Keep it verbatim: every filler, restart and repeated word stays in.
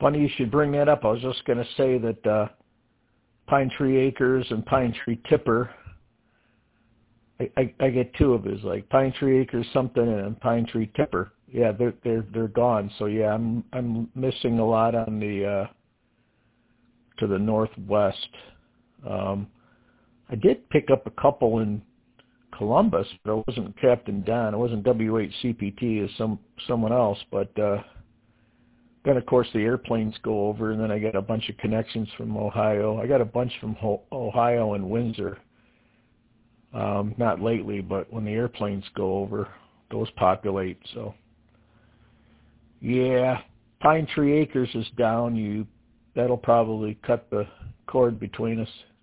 Funny you should bring that up. I was just going to say that uh, Pine Tree Acres and Pine Tree Tipper, I, I, I get two of his, like Pine Tree Acres something and Pine Tree Tipper. Yeah, they're they're they're gone. So yeah, I'm I'm missing a lot on the uh, to the northwest. Um, I did pick up a couple in Columbus, but it wasn't Captain Don. It wasn't W H C P T as some someone else. But uh, then of course the airplanes go over, and then I get a bunch of connections from Ohio. I got a bunch from Ohio and Windsor. Um, not lately, but when the airplanes go over, those populate. So yeah, Pine Tree Acres is down. You that'll probably cut the cord between us.